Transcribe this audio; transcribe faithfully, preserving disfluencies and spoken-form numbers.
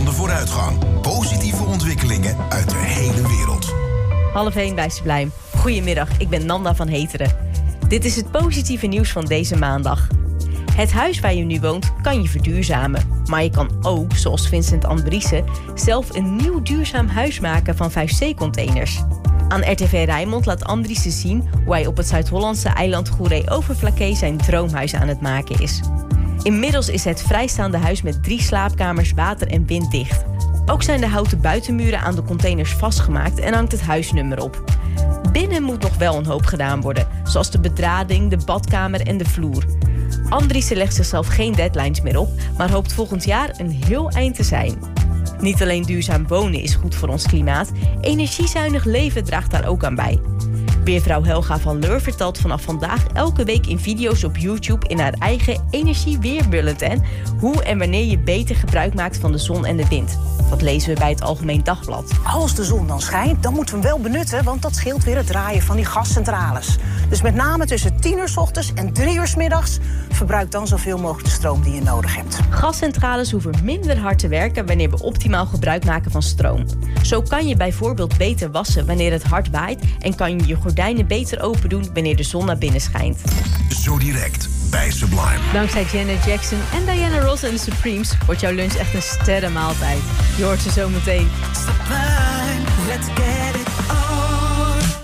van de vooruitgang. Positieve ontwikkelingen uit de hele wereld. Half één bij Sublime. Goedemiddag, ik ben Nanda van Heteren. Dit is het positieve nieuws van deze maandag. Het huis waar je nu woont kan je verduurzamen. Maar je kan ook, zoals Vincent Andriessen, zelf een nieuw duurzaam huis maken van vijf C-containers. Aan R T V Rijnmond laat Andriessen zien hoe hij op het Zuid-Hollandse eiland Goeree-Overflakkee zijn droomhuis aan het maken is. Inmiddels is het vrijstaande huis met drie slaapkamers water- en winddicht. Ook zijn de houten buitenmuren aan de containers vastgemaakt en hangt het huisnummer op. Binnen moet nog wel een hoop gedaan worden, zoals de bedrading, de badkamer en de vloer. Andriessen legt zichzelf geen deadlines meer op, maar hoopt volgend jaar een heel eind te zijn. Niet alleen duurzaam wonen is goed voor ons klimaat, energiezuinig leven draagt daar ook aan bij. Weervrouw Helga van Leur vertelt vanaf vandaag elke week in video's op YouTube in haar eigen energieweerbulletin hoe en wanneer je beter gebruik maakt van de zon en de wind. Dat lezen we bij het Algemeen Dagblad. Als de zon dan schijnt, dan moeten we hem wel benutten, want dat scheelt weer het draaien van die gascentrales. Dus met name tussen tien uur 's ochtends en drie uur 's middags verbruik dan zoveel mogelijk de stroom die je nodig hebt. Gascentrales hoeven minder hard te werken wanneer we optimaal gebruik maken van stroom. Zo kan je bijvoorbeeld beter wassen wanneer het hard waait en kan je je gordijnen beter open doen wanneer de zon naar binnen schijnt. Zo direct bij Sublime. Dankzij Janet Jackson en Diana Ross en de Supremes wordt jouw lunch echt een sterrenmaaltijd. Je hoort ze zo meteen. Sublime, let's get